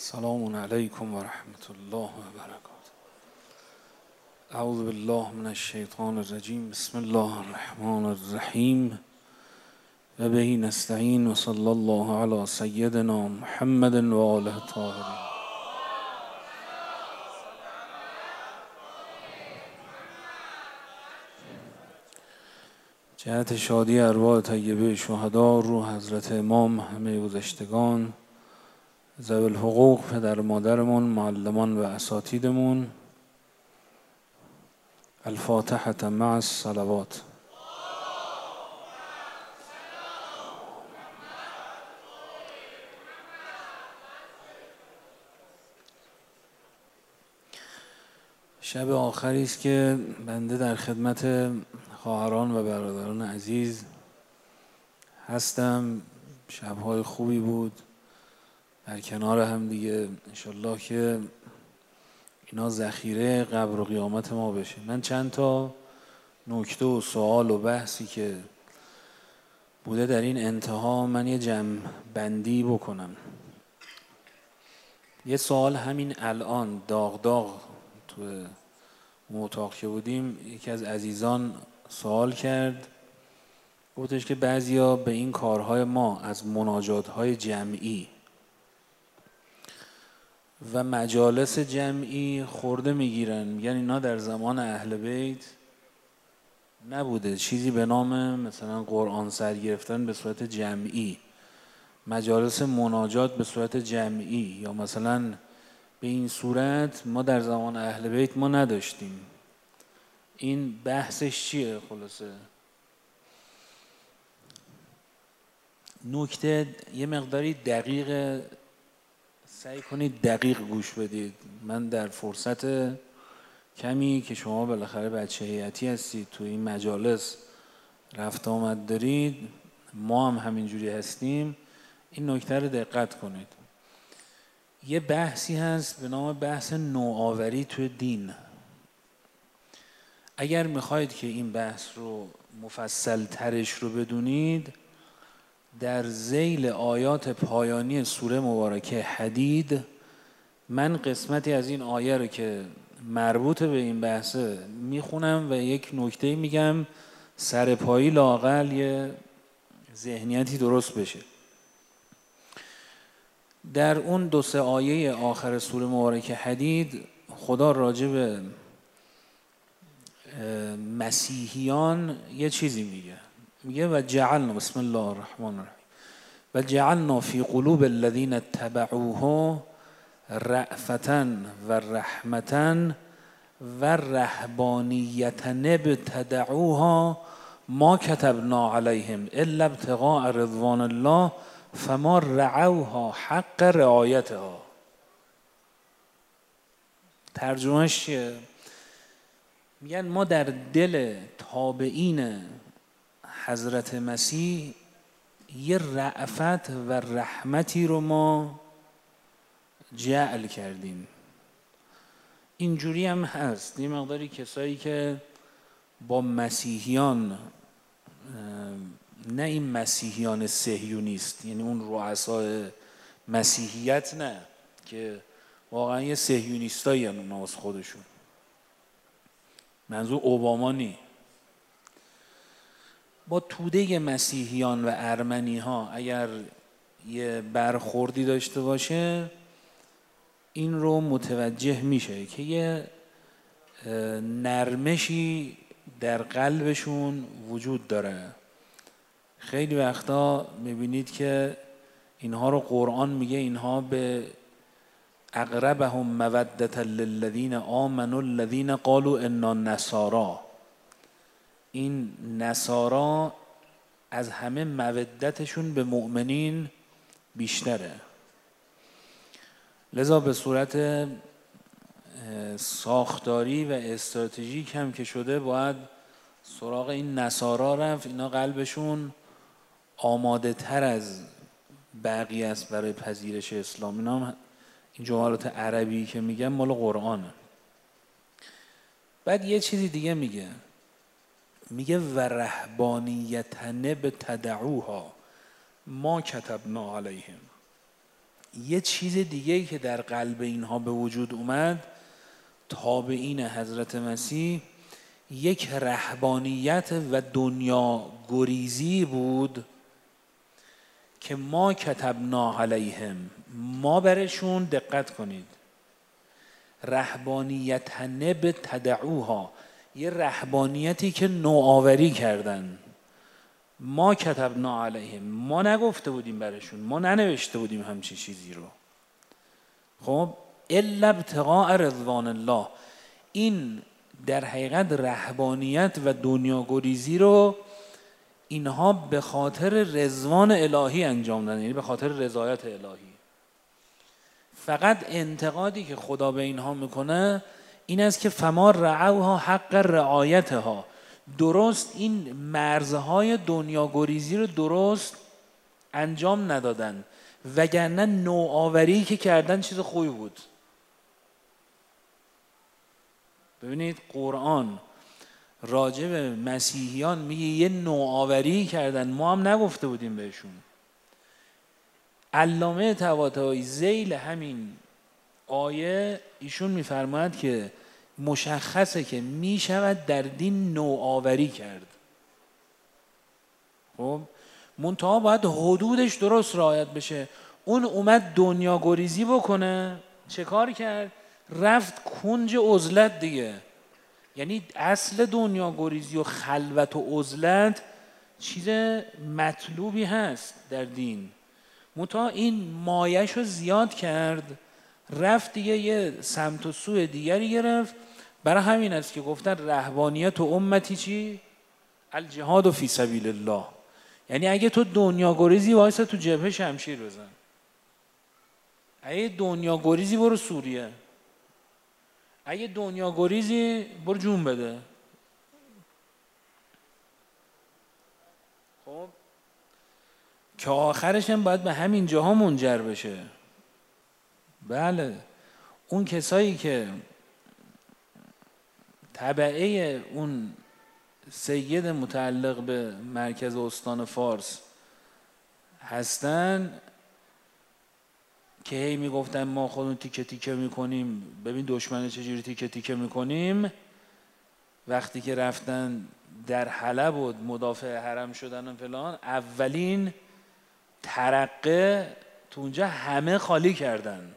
سلام علیکم و رحمت الله و برکاته. اعوذ بالله من الشیطان الرجیم. بسم الله الرحمن الرحیم و به نستعین و صلی الله علی سیدنا محمد و آله الطاهرین. جهت شادی ارواح طیبه شهدا، روح حضرت امام، همه گذشتگان، ذوی الحقوق، پدر مادرمون، معلمان و اساتیدمون. الفاتحة مع الصلوات. شب آخری است که بنده در خدمت خواهران و برادران عزیز هستم. شب‌های خوبی بود در کنار هم دیگه. انشالله که اینا ذخیره قبر و قیامت ما بشه. من چند تا نکته و سوال و بحثی که بوده در این انتها من یه جمع بندی بکنم. یه سوال همین الان داغ تو اتاق که بودیم یکی از عزیزان سوال کرد، گفتش که بعضیا به این کارهای ما از مناجات‌های جمعی و مجالس جمعی خورده میگیرن، میگن اینا در زمان اهل بیت نبوده چیزی به نام مثلا قرآن سر گرفتن به صورت جمعی، مجالس مناجات به صورت جمعی، یا مثلا به این صورت ما در زمان اهل بیت ما نداشتیم. این بحثش چیه خلاصه؟ نکته یه مقداری دقیق، سعی کنید دقیق گوش بدید. من در فرصت کمی که شما بالاخره بچه هیئتی هستید، تو این مجالس رفت آمد دارید، ما هم همینجوری هستیم، این نکته رو دقت کنید. یه بحثی هست به نام بحث نوآوری توی دین. اگر میخواید که این بحث رو مفصل ترش رو بدونید، در ذیل آیات پایانی سوره مبارکه حدید من قسمتی از این آیه رو که مربوط به این بحثه میخونم و یک نکته میگم سرپایی لااقل یه ذهنیتی درست بشه. در اون 2-3 آیه آخر سوره مبارکه حدید خدا راجع به مسیحیان یه چیزی میگه و جعلنا، بسم الله الرحمن الرحیم، و جعلنا فی قلوب الذین اتبعوه رأفة و رحمة و رهبانیة ابتدعوها ما کتبنا علیهم الا ابتغاء رضوان الله فما رعوها حق رعایتها. ترجمهش چیه؟ میگن ما در دل تابعین حضرت مسیح یه رأفت و رحمتی رو ما جعل کردیم. اینجوری هم هست یه مقداری کسایی که با مسیحیان، نه این مسیحیان صهیونیست، یعنی اون رؤسای مسیحیت، نه که واقعا یه صهیونیستایی هم اونا از خودشون، منظور اوباما نی، با توده مسیحیان و ارمنی ها اگر یه برخوردی داشته باشه این رو متوجه میشه که یه نرمشی در قلبشون وجود داره. خیلی وقتا میبینید که اینها رو قرآن میگه اینها به اقربهم مودة للذین آمنوا الذین قالوا انا نصارا، این نصارا از همه مودتشون به مؤمنین بیشتره. لذا به صورت ساختاری و استراتژیک هم که شده باید سراغ این نصارا رفت. اینا قلبشون آماده تر از بقیه است برای پذیرش اسلام. اینا هم این جملات عربی که میگن مال قرآنه. بعد یه چیزی دیگه میگه و رهبانیة ابتدعوها ما کتبنا علیهم. یه چیز دیگه‌ای که در قلب اینها به وجود اومد تابعین حضرت مسیح یک رهبانیت و دنیا گریزی بود که ما کتبنا علیهم، ما برشون دقت کنید، رهبانیت نب تدعوها، یه رهبانیتی که نوآوری کردن. ما کتبنا علیهم، ما نگفته بودیم برشون، ما ننوشته بودیم همچین چیزی رو. خب الا ابتغاء رضوان الله، این در حقیقت رهبانیت و دنیا گریزی رو اینها به خاطر رضوان الهی انجام دادن، یعنی به خاطر رضایت الهی. فقط انتقادی که خدا به اینها میکنه این است که فما رعوها حق رعایتها، درست این مرزهای دنیا گریزی رو درست انجام ندادن، وگرنه نوآوری که کردن چیز خوبی بود. ببینید قرآن راجع به مسیحیان میگه یه نوآوری کردن، ما هم نگفته بودیم بهشون. علامه طباطبایی ذیل همین آیه ایشون میفرماید که مشخصه که میشود در دین نوآوری کرد. خب منتها باید حدودش درست رعایت بشه. اون اومد دنیا گریزی بکنه، چه کار کرد؟ رفت کنج عزلت دیگه. یعنی اصل دنیا گریزی و خلوت و عزلت چیز مطلوبی هست در دین، منتها این مایش رو زیاد کرد، رفت دیگه یه سمت و سوی دیگری گرفت. برای همین است که گفتن رهبانیت و امتی چی؟ الجهاد فی سبیل الله. یعنی اگه تو دنیا گریزی وایسا تو جبهه شمشیر بزن، اگه دنیا گریزی برو سوریه، اگه دنیا گریزی برو جون بده. خب که آخرش هم باید به همین جاها منجر بشه. بله اون کسایی که تبعه اون سید متعلق به مرکز استان فارس هستن که هی میگفتن ما خودمون تیکه تیکه میکنیم، ببین دشمن چجوری تیکه تیکه میکنیم، وقتی که رفتن در حلب و مدافع حرم شدن و فلان، اولین ترقه تو اونجا همه خالی کردن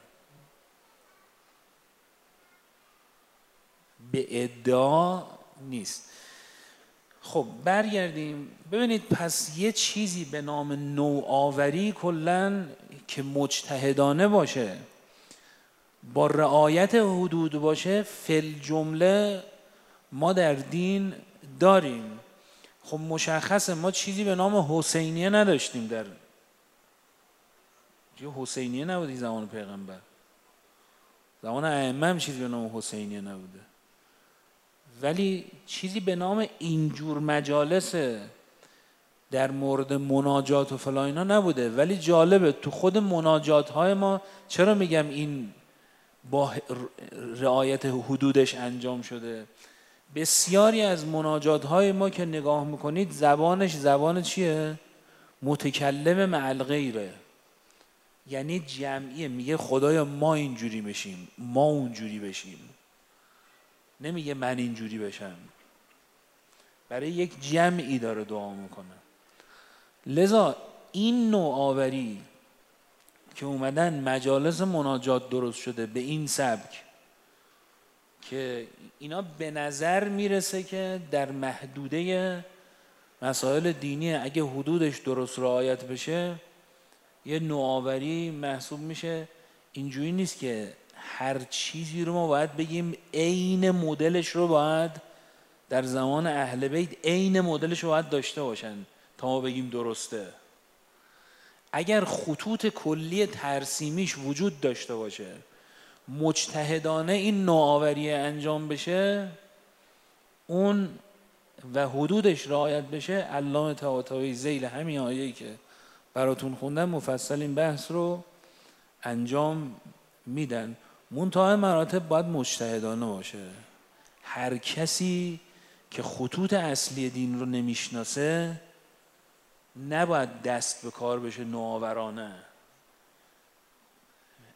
به ادعا نیست. خب برگردیم ببینید، پس یه چیزی به نام نوآوری کلن که مجتهدانه باشه، با رعایت حدود باشه، فی جمله ما در دین داریم. خب مشخصه ما چیزی به نام حسینیه نداشتیم، در حسینیه نبودی زمان پیغمبر، زمان ائمه هم چیزی به نام حسینیه نبوده، ولی چیزی به نام اینجور مجالس در مورد مناجات و فلان اینا نبوده. ولی جالبه تو خود مناجات های ما، چرا میگم این با رعایت حدودش انجام شده، بسیاری از مناجات های ما که نگاه میکنید زبانش زبان چیه؟ متکلم مع الغیره، یعنی جمعیه، میگه خدایا ما اینجوری بشیم، ما اونجوری بشیم، نمیگه من اینجوری بشم، برای یک جمعی داره دعا میکنه. لذا این نوآوری که اومدن مجالس مناجات درست شده به این سبک که اینا به نظر میرسه که در محدوده مسائل دینی اگه حدودش درست رعایت بشه یه نوآوری محسوب میشه. اینجوری نیست که هر چیزی رو ما باید بگیم عین مدلش رو باید در زمان اهل بیت عین مدلش رو باید داشته باشن تا ما بگیم درسته. اگر خطوط کلی ترسیمیش وجود داشته باشه، مجتهدانه این نوآوری انجام بشه، اون و حدودش رعایت بشه، علامه طباطبایی ذیل همین آیه‌ای که براتون خوندم مفصل این بحث رو انجام میدن. منتها مراتب باید مجتهدانه باشه. هر کسی که خطوط اصلی دین رو نمیشناسه نباید دست به کار بشه نوآورانه.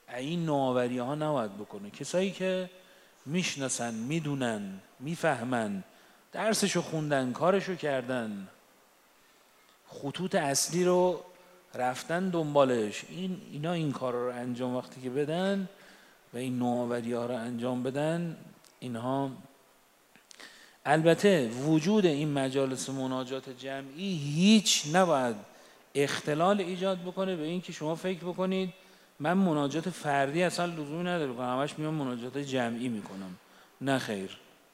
این نوآوری ها نباید بکنه. کسایی که میشناسن، میدونن، میفهمن، درسشو خوندن، کارشو کردن، خطوط اصلی رو رفتن دنبالش، اینا این کار رو انجام وقتی که بدن و این نوآوری ها رو انجام بدن، اینها. البته وجود این مجالس مناجات جمعی هیچ نباید اختلال ایجاد بکنه به این که شما فکر بکنید من مناجات فردی اصلا لزومی نداره کنم، همش میام مناجات جمعی میکنم. نه خیر.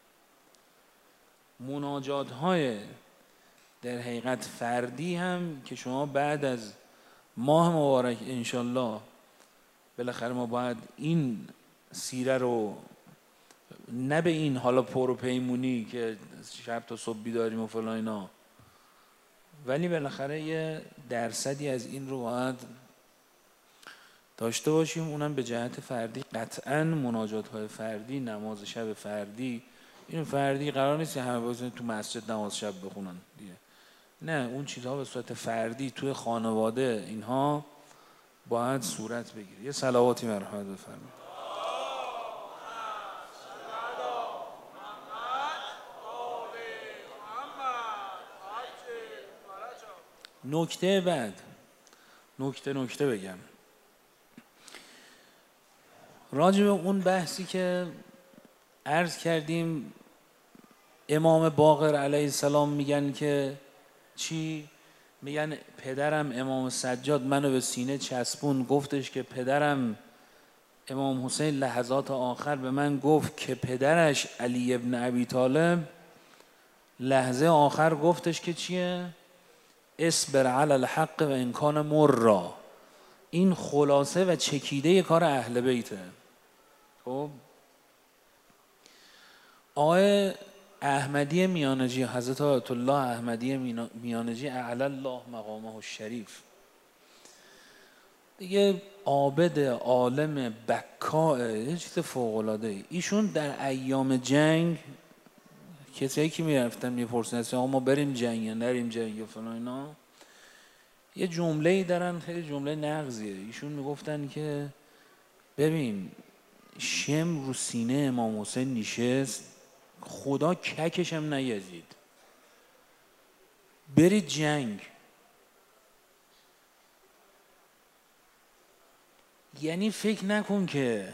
مناجات های در حقیقت فردی هم که شما بعد از ماه مبارک انشالله بالاخره ما باید این سیره رو نه به این حالا پروپیمونی که شب تا صبح بیداریم و فلان اینا، ولی بالاخره یه درصدی از این رو باید داشته باشیم، اونم به جهت فردی. قطعاً مناجات های فردی، نماز شب فردی، این فردی قرار نیست همه بازن تو مسجد نماز شب بخونن دیگه. نه، اون چیزها به صورت فردی توی خانواده اینها باید صورت بگیره. یه صلواتی مرحمت بفرمایید. نکته بعد نکته بگم راجع به اون بحثی که عرض کردیم. امام باقر علیه السلام میگن که چی؟ میگن پدرم امام سجاد منو به سینه چسبون، گفتش که پدرم امام حسین لحظات آخر به من گفت که پدرش علی ابن ابی طالب لحظه آخر گفتش که چیه؟ اصبر علی الحق و انکان مرا. این خلاصه و چکیده کار اهل بیته. خب آقای احمدی میانجی، حضرت آیت الله احمدی میانجی اعلی الله مقامه الشریف، دیگه عابد عالم بکاء، یه چیز فوق‌العاده. ایشون در ایام جنگ کسایی که میرفتن میپرسن اصلا ما بریم جنگ یا نریم جنگ یا فلان اینا، یه جمله‌ای دارن خیلی جمله نغزیه. ایشون میگفتن که ببین شم رو سینه امام حسین نشست، خدا ککشم نیازید، برید جنگ. یعنی فکر نکن که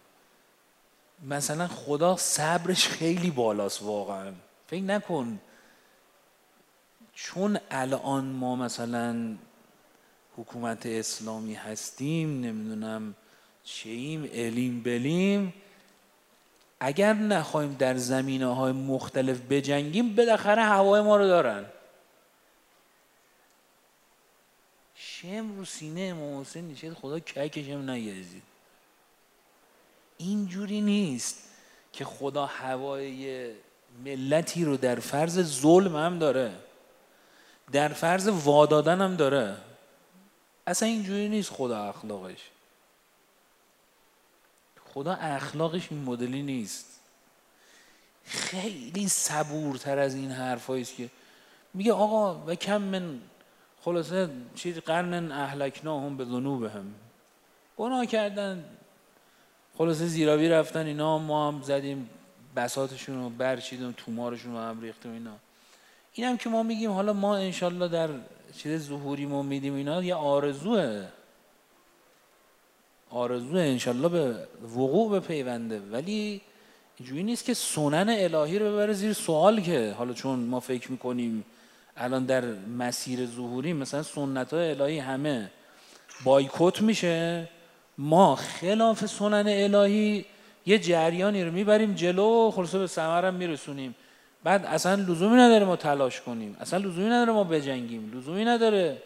مثلا خدا صبرش خیلی بالاست، واقعا فکر نکن چون الان ما مثلا حکومت اسلامی هستیم نمیدونم چیم علیم بلیم، اگر نخوایم در زمینه‌های مختلف بجنگیم بالاخره هوای ما رو دارن. شم رو سینه امام حسین نشید، خدا ککشم نیازید. اینجوری نیست که خدا هوای ملتی رو در فرض ظلم هم داره، در فرض وادادن هم داره. اصلا اینجوری نیست. خدا اخلاقش این مدلی نیست. خیلی صبورتر از این حرفایی است که میگه آقا و کم من خلاصه چیز قرن اهلکناهم به ذنوبهم، گناه کردن خلاصه زیرابی رفتن اینا، ما هم زدیم بساطشون رو برچیدیم تومارشون رو هم ریختیم اینا. این هم که ما میگیم حالا ما انشالله در چیز ظهوری ما میدیم اینا، یه آرزوه انشالله به وقوع بپیونده، ولی اینجوری نیست که سنن الهی رو ببره زیر سوال که حالا چون ما فکر میکنیم الان در مسیر ظهوری مثلا سنت های الهی همه بایکوت میشه، ما خلاف سنن الهی یه جریانی رو میبریم جلو، خلاصه به ثمر هم میرسونیم. بعد اصلا لزومی نداره ما تلاش کنیم، اصلا لزومی نداره ما بجنگیم، لزومی نداره.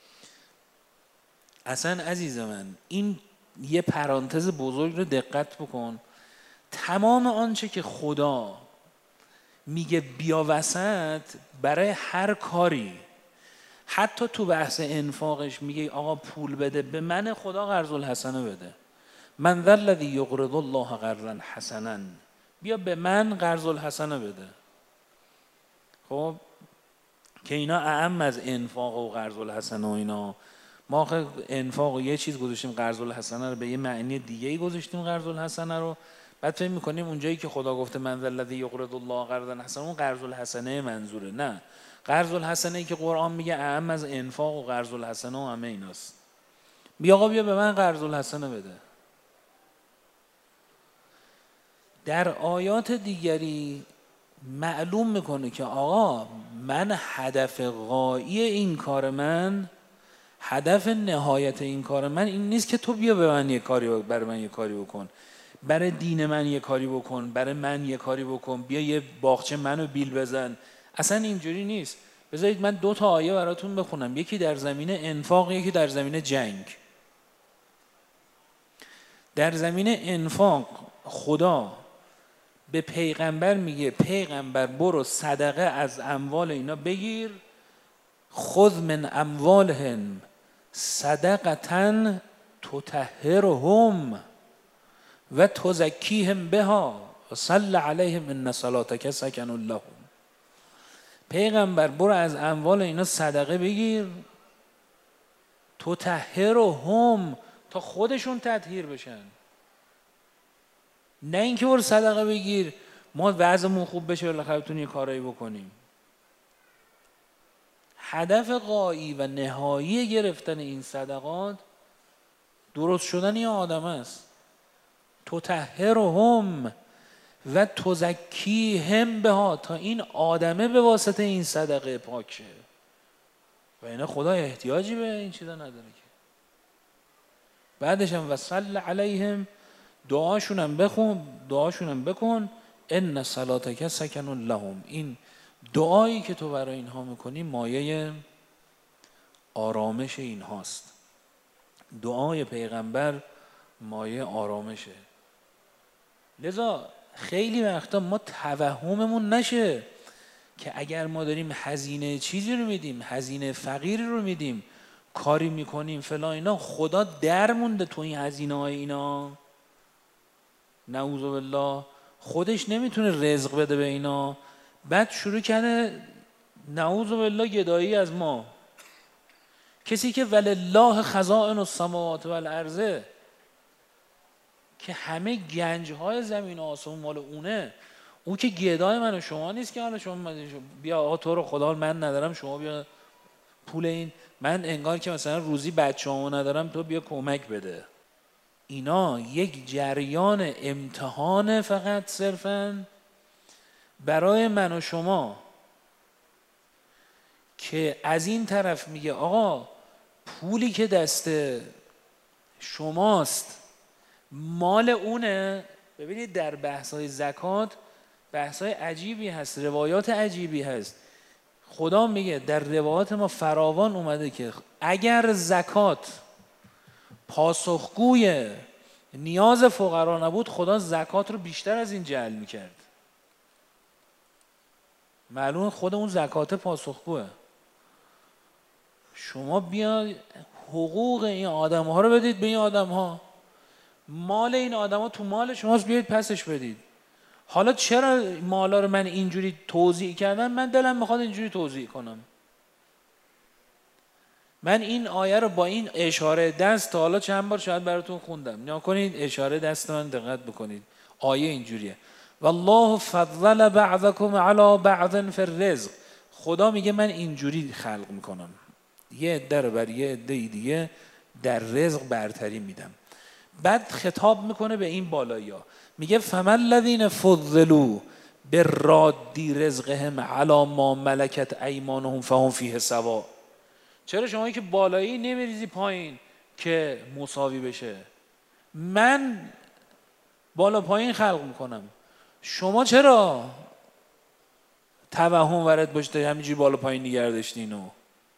اصلا عزیز من این یه پرانتز بزرگ رو دقت بکن. تمام آنچه که خدا میگه بیا وسط برای هر کاری، حتی تو بحث انفاقش میگه آقا پول بده، به من خدا قرض الحسنه بده، من ذا الذی یقرض الله قرضا حسنا، بیا به من قرض الحسنه بده. خب که اینا اعم از انفاق و قرض الحسنه و اینا، ما آخه انفاق و یه چیز گذاشتیم، قرض الحسنه رو به یه معنی دیگه ای گذاشتیم قرض الحسنه رو، بعد فکر می‌کنیم اونجایی که خدا گفته من ذا الذی یقرض الله قرضا حسنا اون قرض الحسنه منظوره. نه، قرض الحسنه ای که قرآن میگه اعم از انفاق و قرض الحسنه و همه ایناست. بیا آقا بیا به من قرض الحسنه بده. در آیات دیگری معلوم میکنه که آقا من هدف غایی این کار من، هدف نهایت این کار من این نیست که تو بیا به من یه کاری برای من یه کاری بکن، برای دین من یه کاری بکن، برای من یه کاری بکن، بیا یه باغچه منو بیل بزن. اصلا اینجوری نیست. بذارید من 2 تا آیه براتون بخونم، یکی در زمینه انفاق، یکی در زمینه جنگ. در زمینه انفاق خدا به پیغمبر میگه پیغمبر برو صدقه از اموال اینا بگیر، خذ من اموالهم صدقة تطهرهم و تزکیهم بها و صل علیهم ان صلاتک سکن لهم. پیغمبر برو از اموال اینا صدقه بگیر، تطهرهم تا خودشون تطهیر بشن. نه اینکه برو صدقه بگیر ما وضعمون خوب بشه بالاخره بتونیم یه کارایی بکنیم. هدف غایی و نهایی گرفتن این صدقات درست شدن این آدم است. تطهرهم و تزکیهم بها، تا این آدمه به واسطه این صدقه پاک شه. و اینا خدا احتیاجی به این چیزا نداره که. بعدش هم وصل علیهم، دعاشونم بکن ان صلاتک سکن لهم. این دعایی که تو برای اینها میکنی مایه آرامش اینهاست. دعای پیغمبر مایه آرامشه. لذا خیلی وقتا ما توهممون نشه که اگر ما داریم هزینه چیزی رو میدیم، هزینه فقیری رو میدیم، کاری میکنیم فلان اینا، خدا در مونده تو این هزینه های اینا، نعوذ بالله خودش نمیتونه رزق بده به اینا، بعد شروع کنه نعوذ بالله گدایی از ما. کسی که ولله خزائن السماوات والارض، که همه گنج‌های زمین و آسمون مال اونه، او که گدای من و شما نیست که حالا شما بیا آقا تو رو خدا من ندارم شما بیا پول این، من انگار که مثلا روزی بچه‌امو ندارم تو بیا کمک بده. اینا یک جریان امتحان فقط صرفاً برای من و شما که از این طرف میگه آقا پولی که دست شماست مال اونه. ببینید در بحث‌های زکات بحث‌های عجیبی هست، روایات عجیبی هست. خدا میگه در روایات ما فراوان اومده که اگر زکات پاسخگوی نیاز فقرا نبود خدا زکات رو بیشتر از این جعل میکرد. معلومه خود اون زکات پاسخگوه. شما بیا حقوق این آدم ها رو بدید به این آدم ها، مال این آدم ها تو مال شماست بیاید پسش بدید. حالا چرا مالا رو من اینجوری توضیح کردم؟ من دلم میخواد اینجوری توضیح کنم. من این آیه رو با این اشاره دست تا حالا چند بار شاید براتون خوندم. نیا کنید اشاره دست من دقت بکنید. آیه اینجوریه والله فضل بعضکم علی بعض فی الرزق. خدا میگه من اینجوری خلق میکنم، یه عده رو بر یه عده دیگه در رزق برتری میدم. بعد خطاب میکنه به این بالایی‌ها، میگه فمن الذین فضلوا بالرادی رزقهم علی ما ملکت ایمانهم فهم فیه سواء. چرا شمایی که بالایی نمیریزی پایین که مساوی بشه؟ من بالا پایین خلق میکنم، شما چرا توهم وارد باشه همینجوری بالا پایین نگه داشتینو؟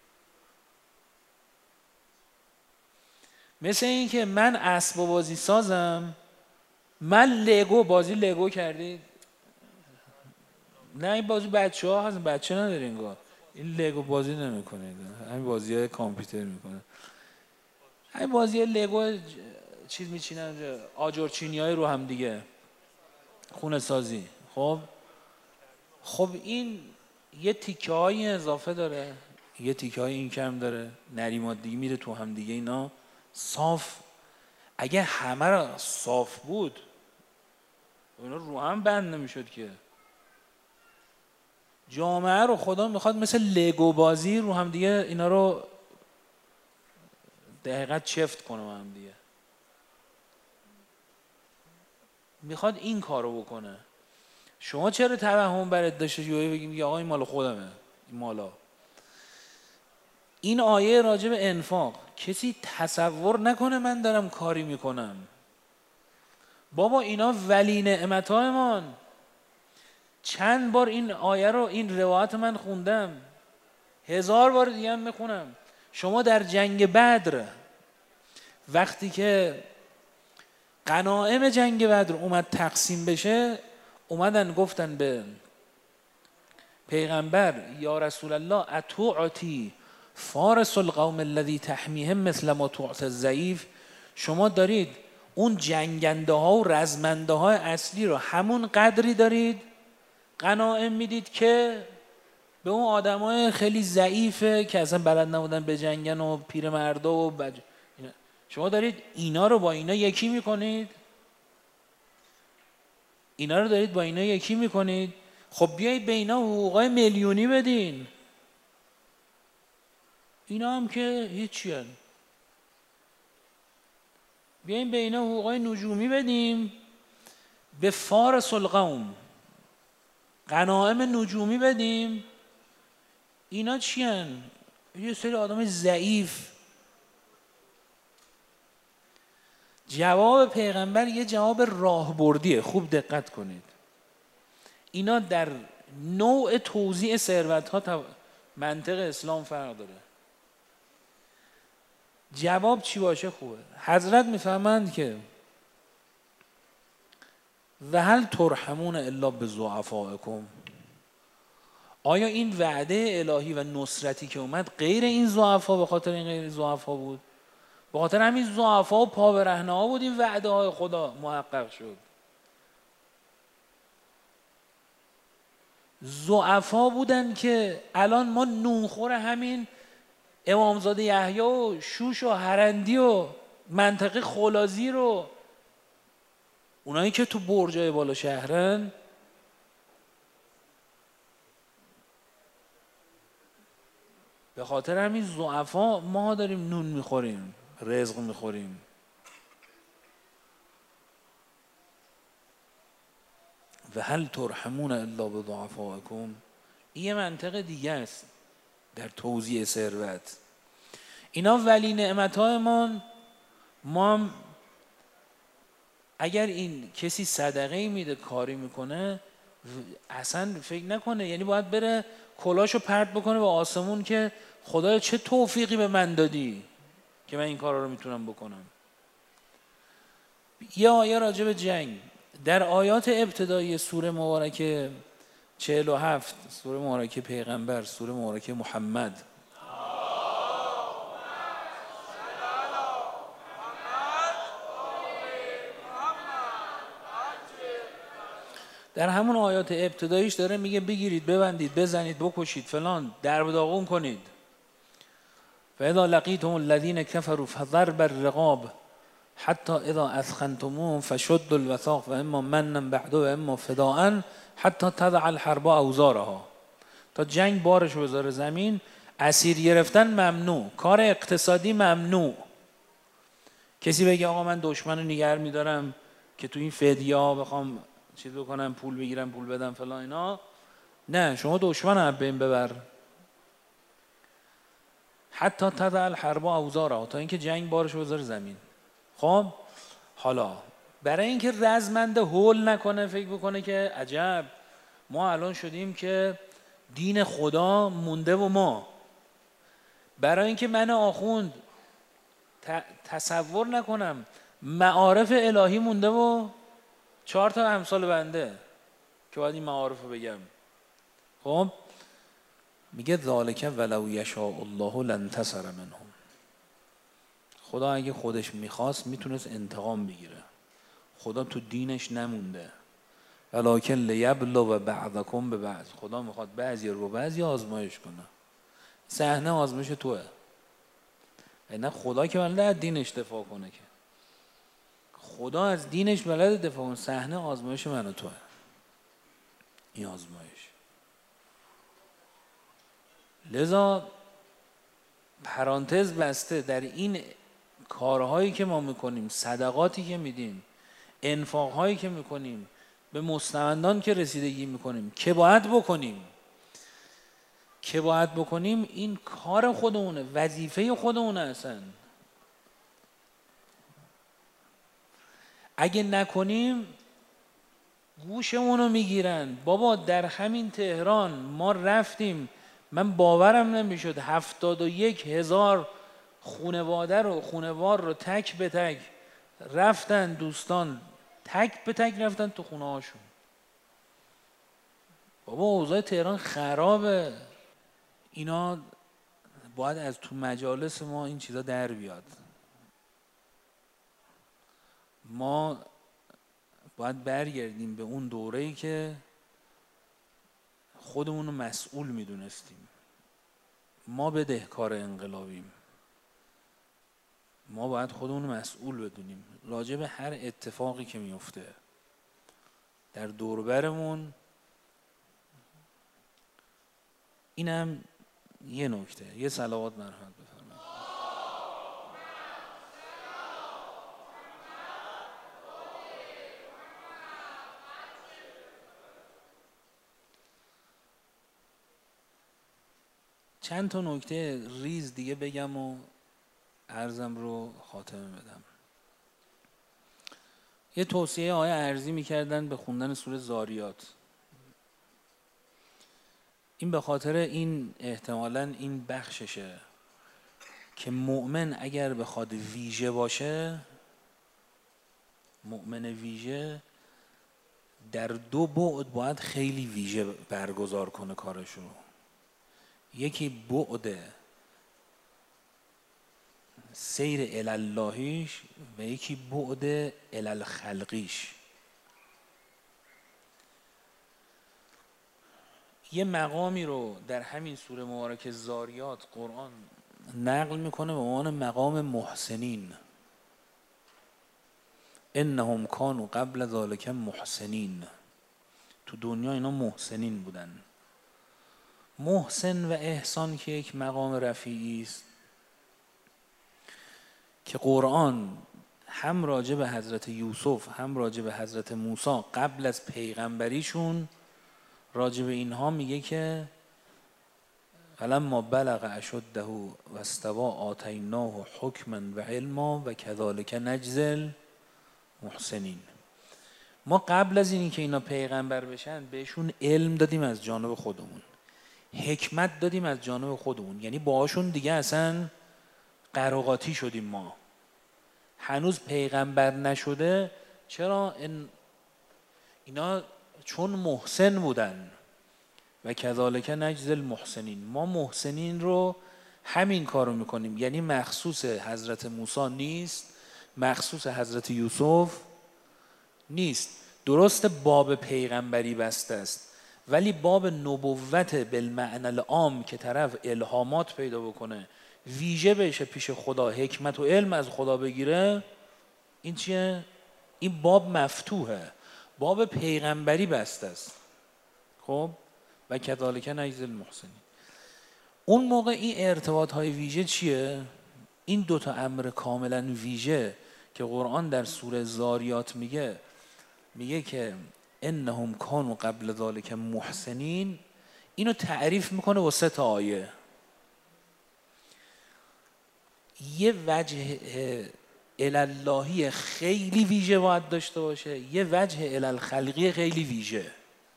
مثل این که من اسباب بازی سازم، من لگو بازی لگو کردید؟ نه این بازی بچه ها هستن، بچه نداره انگار این لگو بازی نمیکنه، همین بازی های کامپیوتر میکنه. همین بازی لگو چیز میچینن آجر چینی های رو هم دیگه خونه سازی. خب این یه تیکه های اضافه داره، یه تیکه های این کم داره، نریمات دیگه میره تو هم دیگه. اینا صاف، اگه همه را صاف بود اینا رو هم بند نمیشد که. جامعه رو خدا میخواد مثل لگو بازی رو هم دیگه اینا رو دقیقاً چفت کنه و هم دیگه. میخواد این کارو بکنه. شما چرا توهم برات داشته یهو بگیم آقا این مال خودمه، این مالا. این آیه راجع به انفاق، کسی تصور نکنه من دارم کاری میکنم. بابا اینا ولی نعمتایمان. چند بار این آیه رو، این روایت من خوندم، 1000 بار دیگه هم میخونم. شما در جنگ بدر وقتی که غنایم جنگ بدر اومد تقسیم بشه، اومدن گفتن به پیغمبر یا رسول الله اتوعتی فارس القوم الذی تحمیهم مثل ما تعطی الضعیف. شما دارید اون جنگنده ها و رزمنده های اصلی رو همون قدری دارید غنایم میدید که به اون آدمای خیلی ضعیفه که اصلا بلد نبودن به جنگن و پیرمردا و شما دارید اینا رو با اینا یکی میکنید. اینا رو دارید با اینا یکی میکنید. خب بیایید به اینا حقوقای میلیونی بدین. اینا هم که هیچی هن. بیایید به اینا حقوقای نجومی بدیم. به فارس القوم غنایم نجومی بدیم. اینا چی هن؟ یه سری آدم ضعیف. جواب پیغمبر یه جواب راهبردیه. خوب دقت کنید. اینا در نوع توزیع ثروت ها منطق اسلام فرق داره. جواب چی باشه خوبه؟ حضرت میفهمند که و هل ترحمون الا بضعفائکم. آیا این وعده الهی و نصرتی که اومد غیر این ضعفا به خاطر این غیر ضعفا بود؟ به خاطر همین ضعفا و پا برهنه ها بود این وعده های خدا محقق شد. ضعفا بودن که الان ما نونخور همین امامزاده یحیی و شوش و هرندی و منطقه خولازی رو، اونایی که تو برجای بالا شهرن، به خاطر همین ضعفا ما داریم نون میخوریم، رزق میخوریم. و هل ترحمون الا بضعفائکم. این یه منطق دیگه است در توزیع ثروت. اینا ولی نعمتایمان. ما هم اگر این کسی صدقه میده کاری میکنه اصلا فکر نکنه، یعنی باید بره کلاشو پرت بکنه به آسمون که خدایا چه توفیقی به من دادی که من این کارا رو میتونم بکنم. یه آیه راجع به جنگ در آیات ابتدایی سوره مبارکه 47، سوره مبارکه پیغمبر، سوره مبارکه محمد، در همون آیات ابتداییش داره میگه بگیرید، ببندید، بزنید، بکشید، فلان، درب داغون کنید. فاذا لقیتم الذین کفروا فضرب الرقاب حتی اذا اثخنتموهم فشدوا الوثاق و اما منا بعد و اما فداء حتی تضع الحرب اوزارها. تا جنگ بارش رو بذاره زمین. اسیر گرفتن ممنوع، کار اقتصادی ممنوع. کسی بگه آقا من دشمن رو نگه میدارم که تو این فدیا بخوام چیز بکنم، پول بگیرم، پول بدم، فلان اینا، نه، شما دشمن هم بین ببر. حتی تضع الحرب اوزارها، تا اینکه جنگ بارش رو بذاره زمین. خب حالا برای اینکه رزمنده هول نکنه، فکر بکنه که عجب ما الان شدیم که دین خدا مونده و ما، برای اینکه من آخوند تصور نکنم معارف الهی مونده و 4 تا امثال بنده که باید این معارف رو بگم. خب میگه ذالک ولو یشاء الله لانتصر منهم. خدا اگه خودش میخواست میتونست انتقام بگیره. خدا تو دینش نمونده. ولکن لیبلو بعضکم ببعض. خدا میخواد بعضی رو بعضی آزمایش کنه. صحنه آزمایش توه. نه خدا که بلده از دینش دفاع کنه، که خدا از دینش بلده دفاع کنه. صحنه آزمایش من و توه. این آزمایش، لذا پرانتز بسته در این کارهایی که ما میکنیم، صدقاتی که میدیم، انفاقهایی که میکنیم، به مستمندان که رسیدگی میکنیم، که باید بکنیم، این کار خودمونه، وظیفه خودمونه. اصلا اگه نکنیم گوشمونو میگیرن. بابا در همین تهران ما رفتیم، من باورم نمیشد 71,000 خونوار رو تک به تک رفتن دوستان، تک به تک رفتن تو خونه هاشون. بابا اوضاع تهران خرابه. اینا باید از تو مجالس ما این چیزا در بیاد. ما باید برگردیم به اون دوره‌ای که خودمون رو مسئول میدونستیم. ما بدهکار انقلابیم. ما باید خودمون رو مسئول بدونیم راجع به هر اتفاقی که میفته در دور برمون. اینم یه نکته. یه صلوات مرحمت بفرمایید. چند تا نکته ریز دیگه بگم و عرضم رو خاتمه بدم. یه توصیه آیه ارزی میکردن به خوندن سوره زاریات. این به خاطر این احتمالاً این بخششه که مؤمن اگر بخواد ویژه باشه، مؤمن ویژه در دو بعد باید خیلی ویژه برگزار کنه کارشو. یکی بعد سیر الاللهیش و یکی بعد الالخلقیش. یه مقامی رو در همین سوره مبارکه زاریات قرآن نقل میکنه به عنوان مقام محسنین. انهم کانوا قبل ذلک محسنین. تو دنیا اینا محسنین بودن. محسن و احسان که یک مقام رفیعی است که قرآن هم راجع به حضرت یوسف هم راجع به حضرت موسی قبل از پیغمبریشون راجع به اینها میگه که فلما بلغ اشده و استوى آتیناه حکما و علما و کذالک نجزی المحسنین. ما قبل از اینی که اینا پیغمبر بشن بهشون علم دادیم از جانب خودمون، حکمت دادیم از جانب خودمون، یعنی باهاشون دیگه اصلا قراقاتی شدیم. ما هنوز پیغمبر نشده. چرا؟ اینا چون محسن بودن. و کذالک نجزی المحسنین. ما محسنین رو همین کارو میکنیم. یعنی مخصوص حضرت موسی نیست، مخصوص حضرت یوسف نیست. درست باب پیغمبری بسته است، ولی باب نبوت بالمعنی العام که طرف الهامات پیدا بکنه، ویژه بشه پیش خدا، حکمت و علم از خدا بگیره، این چیه؟ این باب مفتوحه. باب پیغمبری بسته است. خب و کذالک نجزی المحسنین. اون موقع این ارتباط های ویژه چیه؟ این دوتا امر کاملا ویژه که قرآن در سوره زاریات میگه که انهم کانوا قبل ذلک محسنین، اینو تعریف میکنه با 3 آیه. یه وجه الاللهی خیلی ویژه باید داشته باشه، یه وجه الالخلقی خیلی ویژه.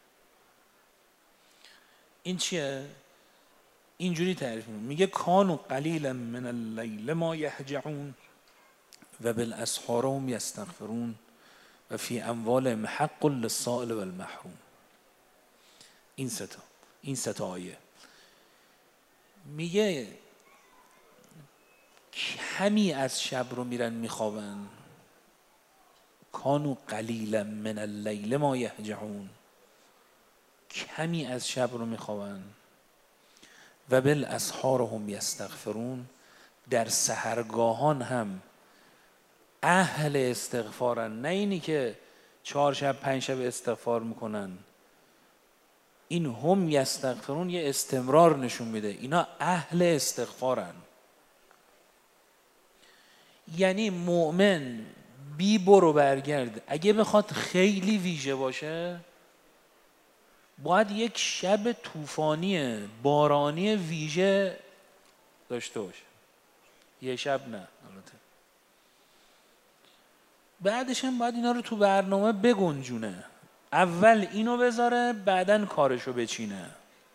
این چیه؟ اینجوری تعریف میگه کانوا قلیلا من اللیل ما یهجعون و بالاسحار هم یستغفرون و فی اموالهم حق للسائل والمحروم. این 3 آیه میگه کمی از شب رو میرن میخوابن. کانوا قلیلا من اللیل ما یهجعون. کمی از شب رو میخوابن و بالاسحار هم یستغفرون، در سحرگاهان هم اهل استغفارن، نه اینی که 4 شب 5 شب استغفار میکنن. این هم یستغفرون یه استمرار نشون میده، اینا اهل استغفارن. یعنی مؤمن بی برو برگرد اگه بخواد خیلی ویژه باشه، باید یک شب طوفانی بارانی ویژه داشته باشه. یه شب نه البته، بعدش هم باید اینا رو تو برنامه بگنجونه. اول اینو بذاره بعدن کارشو بچینه.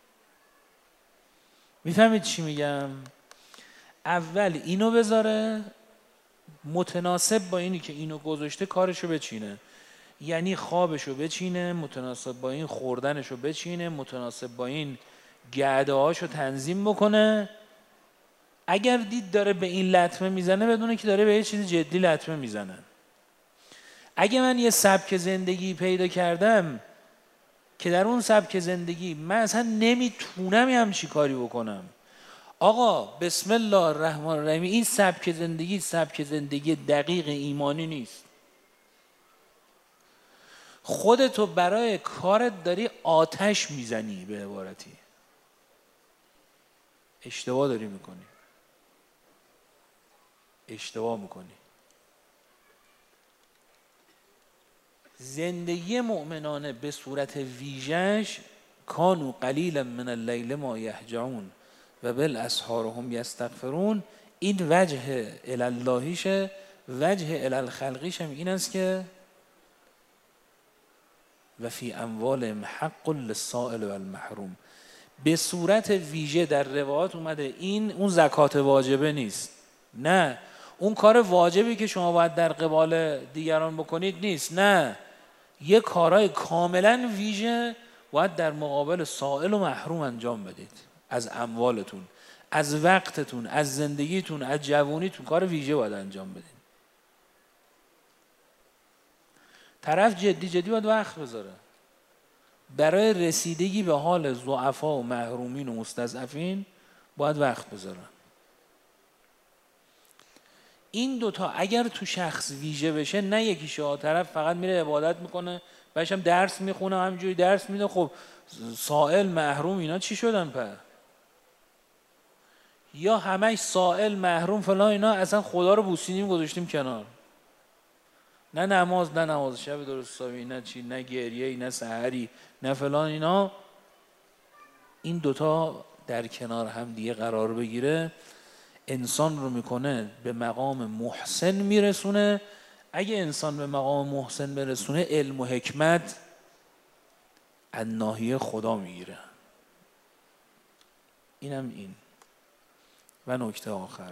میفهمید چی میگم؟ اول اینو بذاره متناسب با اینی که اینو گذاشته کارشو بچینه، یعنی خوابشو بچینه متناسب با این، خوردنشو بچینه متناسب با این، گعده هاشو تنظیم بکنه. اگر دید داره به این لطمه میزنه بدونه که داره به یه چیز جدی لطمه میزنه. اگه من یه سبک زندگی پیدا کردم که در اون سبک زندگی من اصلا نمیتونم همچی کاری بکنم، آقا بسم الله الرحمن الرحیم، این سبک زندگی دقیق ایمانی نیست. خودتو برای کارت داری آتش میزنی، به عبارتی اشتباه داری میکنی، اشتباه میکنی. زندگی مؤمنانه به صورت ویژه‌اش کانوا قلیلا من اللیل ما یهجعون و بالاسحار هم یستغفرون، این وجه الاللهیشه. وجه الالخلقیش هم این است که و فی اموالهم حق للسائل و المحروم. به صورت ویژه در روایات اومده این اون زکات واجبه نیست، نه اون کار واجبی که شما باید در قبال دیگران بکنید نیست، نه یه کارهای کاملا ویژه باید در مقابل سائل و محروم انجام بدید. از اموالتون، از وقتتون، از زندگیتون، از جوونیتون کار ویژه باید انجام بدید. طرف جدی باید وقت بذاره برای رسیدگی به حال ضعفا و محرومین و مستضعفین، باید وقت بذاره. این دوتا اگر تو شخص ویژه بشه، نه یکیشه، طرف فقط میره عبادت میکنه بعدش هم درس میخونه همینجوری درس میده، خب سائل محروم اینا چی شدن په؟ یا همش سائل محروم فلان اینا، اصلا خدا رو بوسیدیم گذاشتیم کنار، نه نماز شب درست حسابی، نه چی، نه گریه، نه سحری، نه فلان اینا. این دوتا در کنار هم دیگه قرار بگیره انسان رو میکنه به مقام محسن میرسونه. اگه انسان به مقام محسن برسونه علم و حکمت از ناحیه خدا میگیره. اینم این. و نکته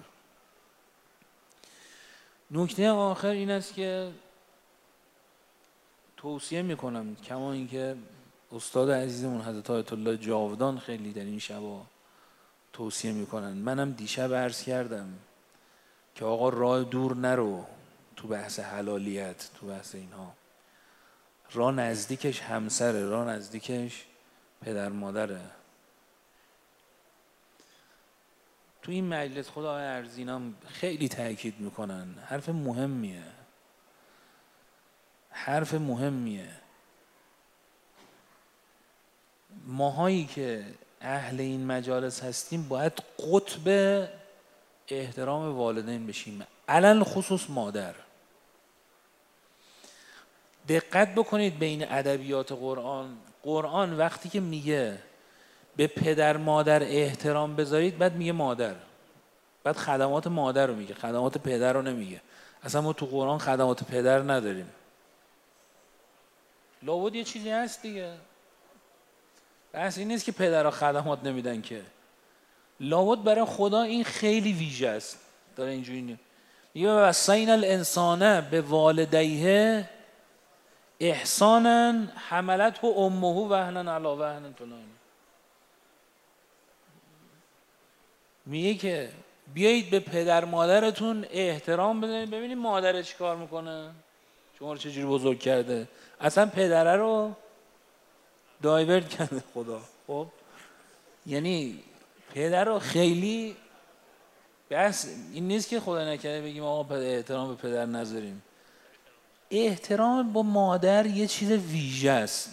آخر این است که توصیه میکنم، کما اینکه استاد عزیزمون حضرت آیت الله جاودان خیلی در این شبا توصیه میکنن، منم دیشب عرض کردم که آقا راه دور نرو تو بحث حلالیت، تو بحث اینها. راه نزدیکش همسره، راه نزدیکش پدر مادره. تو این مجلس خدا ارزینام خیلی تاکید میکنن، حرف مهمیه. ماهایی که اهل این مجالس هستیم باید قطب احترام والدین بشیم، علل خصوص مادر. دقت بکنید بین ادبیات قرآن وقتی که میگه به پدر مادر احترام بذارید، بعد میگه مادر، بعد خدمات مادر رو میگه، خدمات پدر رو نمیگه. اصلا ما تو قرآن خدمات پدر نداریم. لابد یه چیزی هست دیگه. بحث این نیست که پدرها خدمات نمیدن، که لابد برای خدا این خیلی ویژه است. داره اینجوری میگه وصینا الانسان به والدیه احسانا حملته امه وهنا علی وهن فلان. میگه که بیایید به پدر مادرتون احترام بذارید. ببینید مادر چی کار میکنه، شما رو چجوری بزرگ کرده، اصلا پدره رو دایورت کرده خدا. خب یعنی پدر رو خیلی بس این نیست که خدا نکرده بگیم آقا احترام به پدر نذاریم. احترام با مادر یه چیز ویژه است.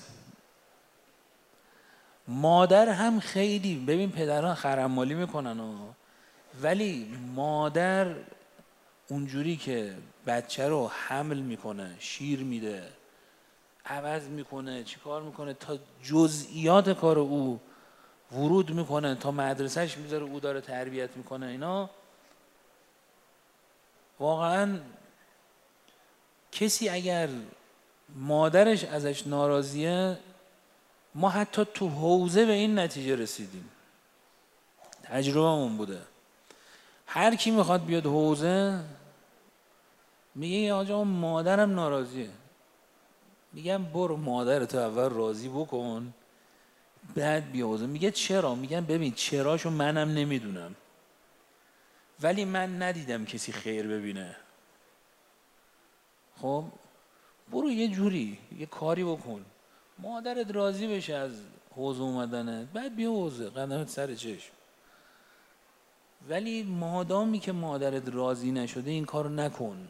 مادر هم خیلی، ببین پدران خرمالی میکنن ولی مادر اونجوری که بچه رو حمل میکنه، شیر میده، عوض میکنه، چی کار میکنه، تا جزئیات کار او ورود میکنه، تا مدرسهش میذاره او داره تربیت میکنه، اینا واقعا کسی اگر مادرش ازش ناراضیه، ما حتی تو حوزه به این نتیجه رسیدیم، تجربه‌مون بوده، هر کی میخواد بیاد حوزه میگه آقا مادرم ناراضیه، میگم برو مادرتو اول راضی بکن بعد بیا حوزه. میگه چرا؟ میگم ببین چراشو منم نمیدونم ولی من ندیدم کسی خیر ببینه. خب برو یه جوری یه کاری بکن مادرت راضی بشه از حوزه اومدنه، بعد بیا حوزه، قدمت سر چشم. ولی مادامی که مادرت راضی نشده این کارو نکن.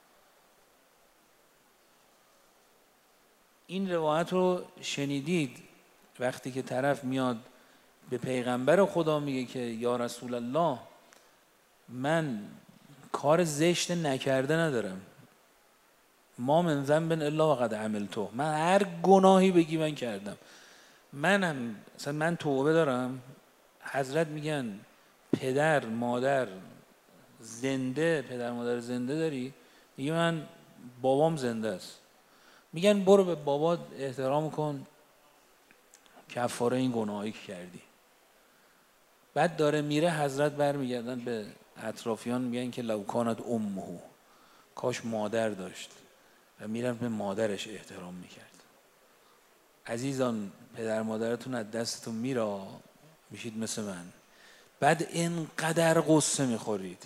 این روایت رو شنیدید وقتی که طرف میاد به پیغمبر خدا میگه که یا رسول الله من کار زشت نکرده ندارم، ما من ذنب الا وقد عملته، من هر گناهی بگی من کردم، مثلا من توبه دارم. حضرت میگن پدر مادر زنده داری؟ میگه من بابام زنده است. میگن برو به بابات احترام کن کفاره این گناهی که کردی. بعد داره میره حضرت برمیگردن به اطرافیان میگن که لو کانت امه، کاش مادر داشت، و میرن به مادرش احترام میکرد. عزیزان پدر مادرتون از دستتون میره میشید مثل من، بعد اینقدر قصه میخورید.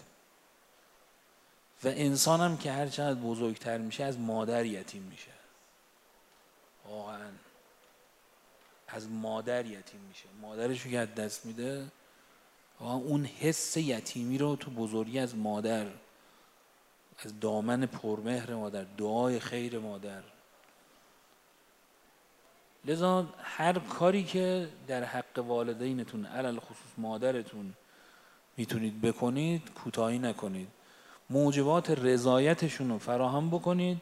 و انسانم که هر چقدر بزرگتر میشه از مادر یتیم میشه، واقعا از مادر یتیم میشه. مادرشو که از دست میده اون حس یتیمی رو تو بزرگی از مادر، از دامن پرمهر مادر، دعای خیر مادر. لذا هر کاری که در حق والدینتون علل خصوص مادرتون میتونید بکنید کوتاهی نکنید، موجبات رضایتشون رو فراهم بکنید.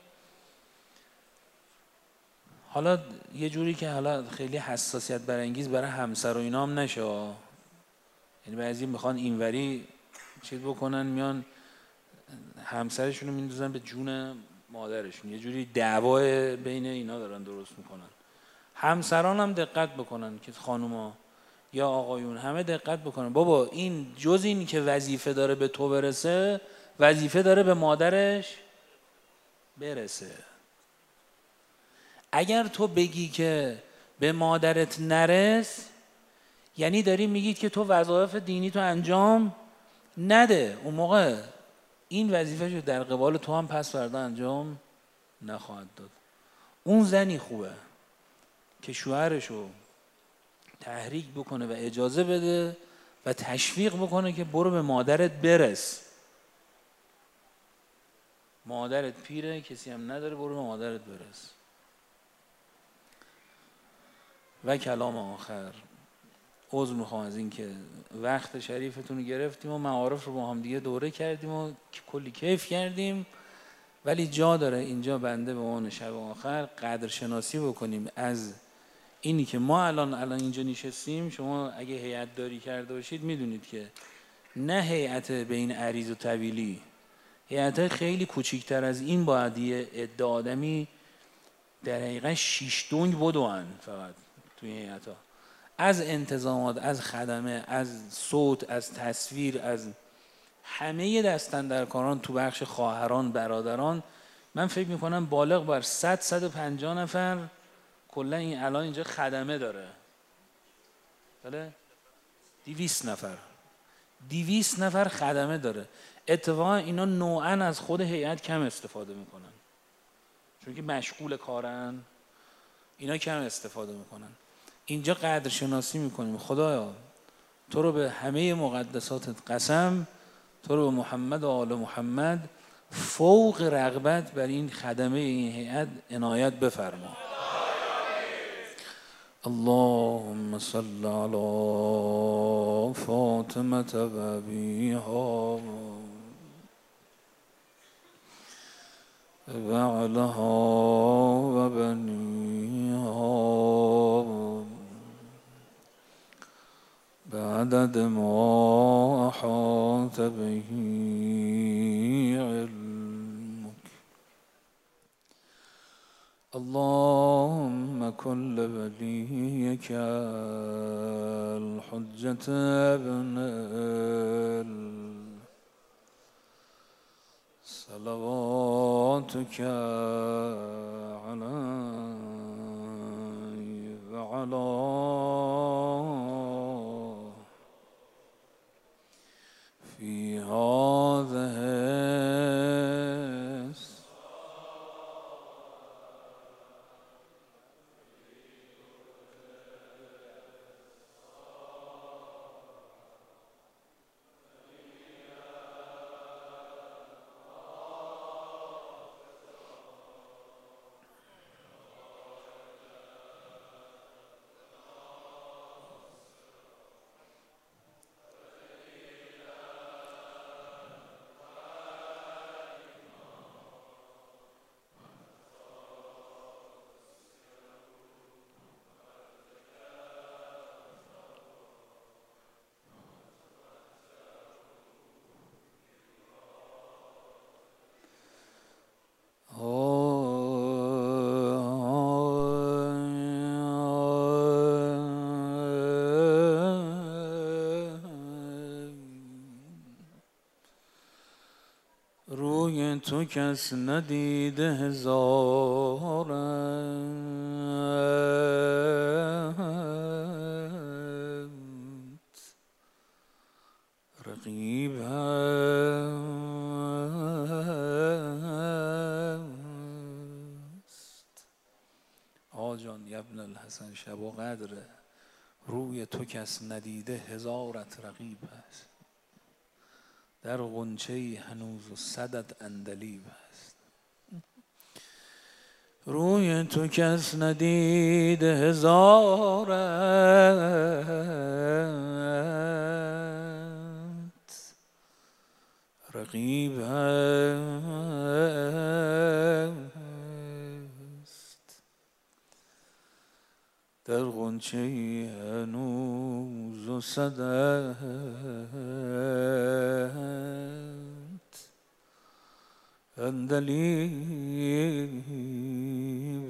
حالا یه جوری که حالا خیلی حساسیت برانگیز برای همسر و اینا هم نشه، یعنی بعضی میخوان اینوری چیز بکنن میان همسرشون رو میندازن به جون مادرشون، یه جوری دعوا بین اینا دارن درست میکنن. همسران هم دقت بکنن که خانوما یا آقایون همه دقت بکنن، بابا این جز این که وظیفه داره به تو برسه، وظیفه داره به مادرش برسه. اگر تو بگی که به مادرت نرس، یعنی داری میگید که تو وظایف دینی تو انجام نده، اون موقع این وظیفه شو در قبال تو هم پس فردا انجام نخواهد داد. اون زنی خوبه که شوهرشو تحریک بکنه و اجازه بده و تشویق بکنه که برو به مادرت برس، مادرت پیره کسی هم نداره، برو به مادرت برس. و کلام آخر، عذر میخوام از این که وقت شریفتون رو گرفتیم و معارف رو با هم دیگه دوره کردیم و کلی کیف کردیم، ولی جا داره اینجا بنده به عنوان شب آخر قدرشناسی بکنیم از اینی که ما الان اینجا نشستیم. شما اگه هیئت داری کرده باشید میدونید که نه هیئت بین عریض و طویلی، هیئت خیلی کوچیکتر از این باید یه عده آدمی در حقیقت 6 دنگ بدوان فقط توی هیئت ها، از انتظامات، از خدمه، از صوت، از تصویر، از همه دستاندرکاران تو بخش خواهران برادران. من فکر میکنم بالغ بر 100-150 نفر کلا این الان اینجا خدمه داره. بله 200 نفر خدمه داره. اتفاقا اینا نوعا از خود هیئت کم استفاده میکنن، چون که مشغول کارن، اینا کم استفاده میکنن. اینجا قدرشناسی میکنیم. خدایا تو رو به همه مقدساتت قسم، تو رو به محمد و آل محمد فوق رغبت بر این خدمه این هیئت عنایت بفرما. اللهم صل على فاطمة و أبيها وعلها وبنيها بعدد ما أحاط به علمك. اللهم كن لوليك الحجة ابن صلواتك عليه وعلى في هذه روی تو کس ندیده هزارت رقیب هست. آجان یبن الحسن شب و قدره، روی تو کس ندیده هزارت رقیب هست، در غنچه هنوز و صدت اندلیب هست. روی تو کس ندیده هزارت رقیب هست، در غنچه هنوز و صدت اندلیب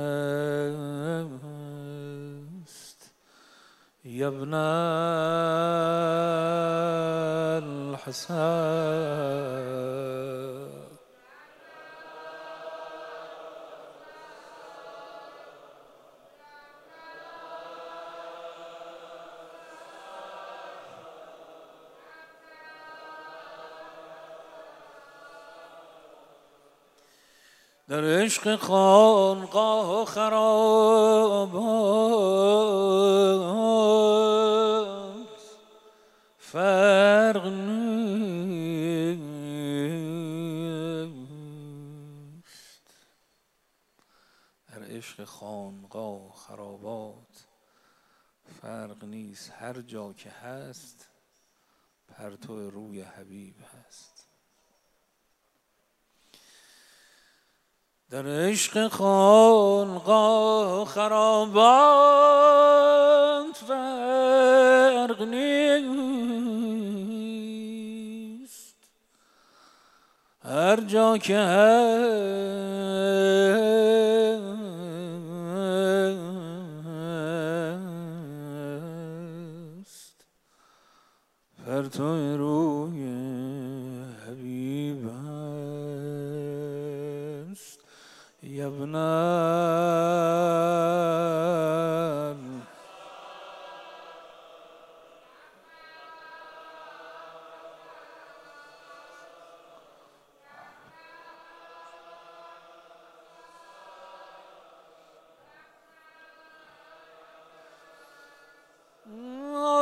هست. یا ابن الحسن در عشق خانقاه و خرابات فرق نیست. در عشق خانقاه و خرابات فرق نیست، هر جا که هست پرتو روی حبیب هست. در عشق خانقاه و خرابات فرق نیست، هر جا که هست پرتو روی حبیب هست. یا ابن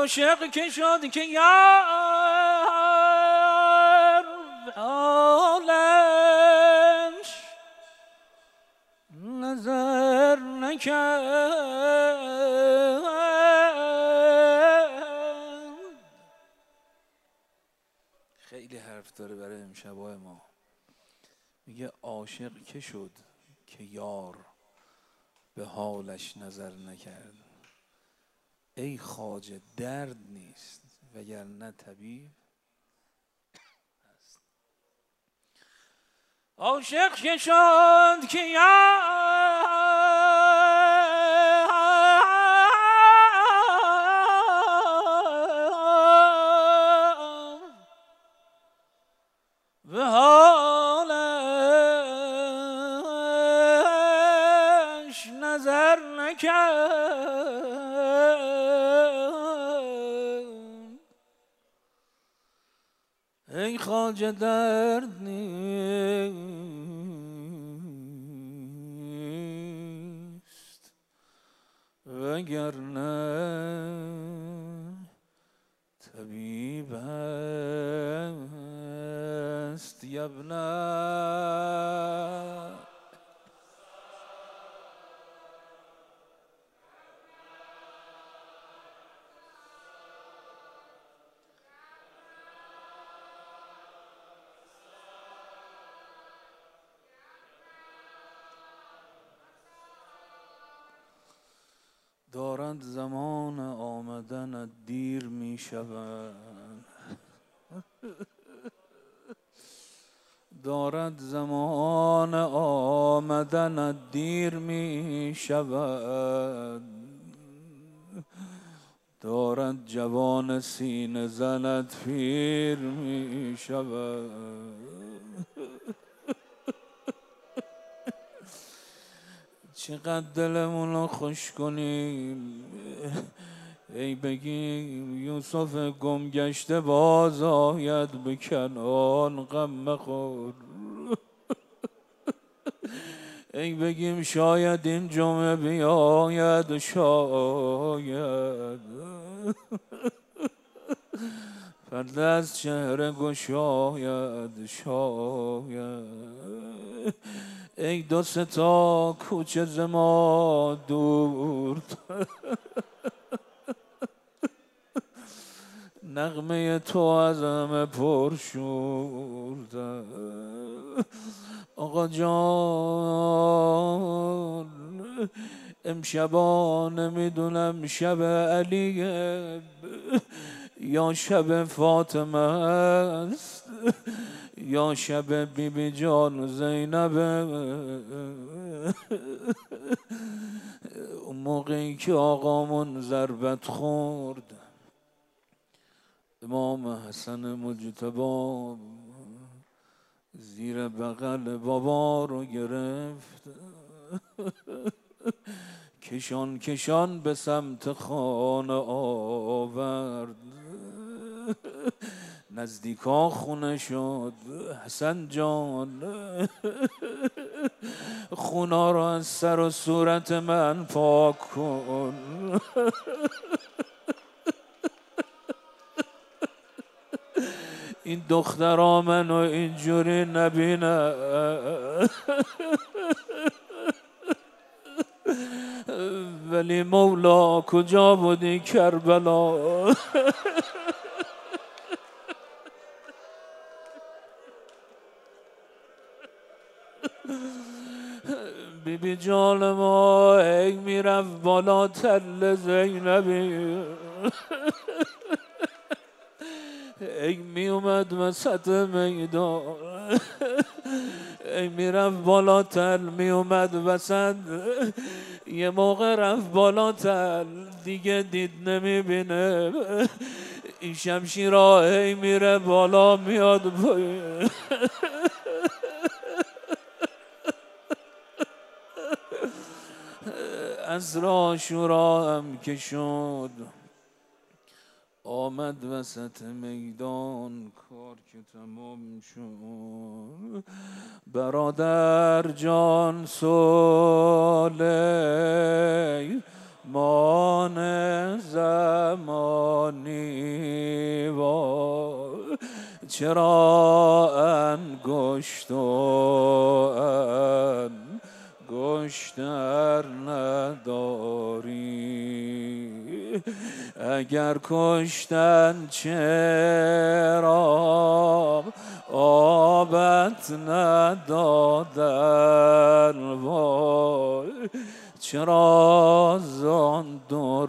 عاشق که شد که یار حالش نظر نکرد. خیلی حرف داره برای امشبای ما. میگه عاشق که شد که یار به حالش نظر نکرد. ای خواجه درد نیست وگرنه طبیب هست. عاشق که شد که یار به حالش نظر نکرد. ای خواجه درد نیست وگرنه طبیب است. یبنه دارد زمان آمدن دیر می شود. دارد زمان آمدن دیر می شود. دارد جوان سینه زند پیر می شود. چقدر دلمونو خوش کنیم ای بگیم یوسف گم گشته باز آید به کنعان غم مخور. ای بگیم شاید این جمعه بیاید شاید پرده از چهره گشاید شاید. ای دو سه تا کوچه ز ما دور نغمه تو از همه پرشورده. آقا جان امشبا نمیدونم شب علیه یا شب فاطمه است یا شب بیبی جان زینب. اون موقعی که آقامون ضربت خورد امام حسن مجتبی زیر بغل بابا رو گرفت کشان کشان به سمت خانه آورد. نزدیکا خونه شد حسن جان خونا رو از سر و صورت من پاک کن. این دخترا منو اینجوری نبینه ولی مولا کجا بودی کربلا. بیبی جان ما ای میرفت بالا تل زینبی ای میومد وسط میدان ای میرفت بالاتر میومد وسط یه موقع رفت بالاتر دیگه دید نمیبینه این شمشیرها ای میره بالا میاد پایین. عصر عاشورا هم که شد آمد وسط میدان کار که تمام شد. برادر جان سلیمان زمان کنی چرا انگشتر نداری اگر کشتن چرا آبت ندادن وای چرا زان در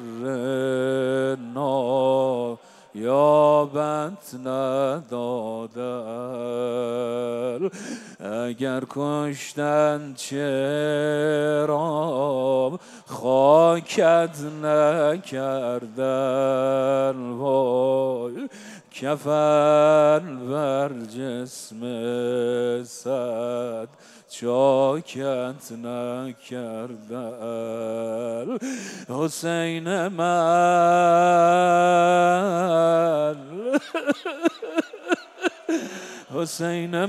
یابت ندادن اگر کشتن چرا خاکت نکردن وای کفن بر جسم صد چاکت نکردن حسین من حسین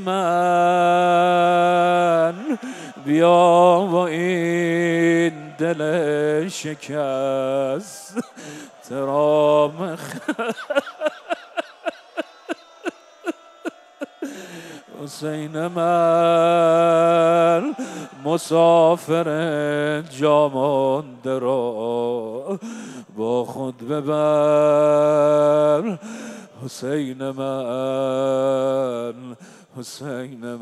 من بیا و این دل شکست ترام حسین من مسافر جامانده را با خود ببر حسین من حسین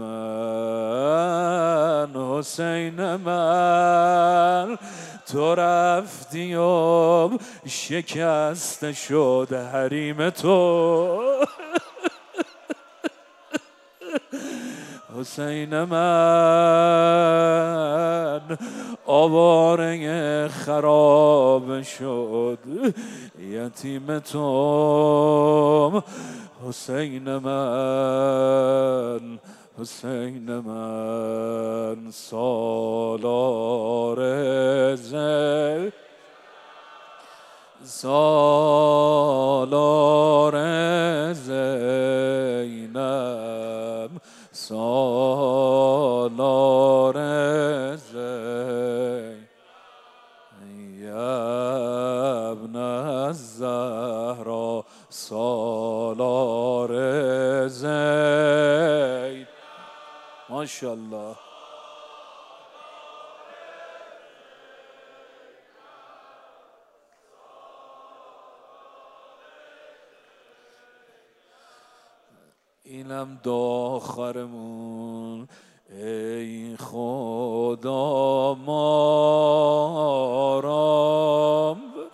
من حسین من تو رفتی و شکست شد حریم تو حسین من آواره خراب شد یتیم تو حسین من حسین من سالار زینب سالار ابن الزهرا سالار زید ماشاءالله اینم داخرمون ای خدا ما را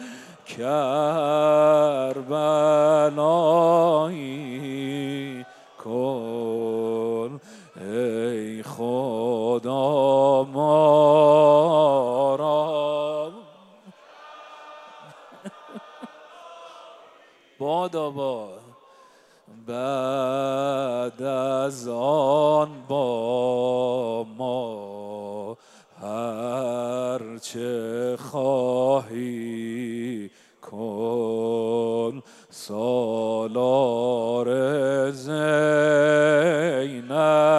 کربلایی کن ای خدا ما را بادا باد بعد از آن با ما هرچه خواهی کن سالار زینب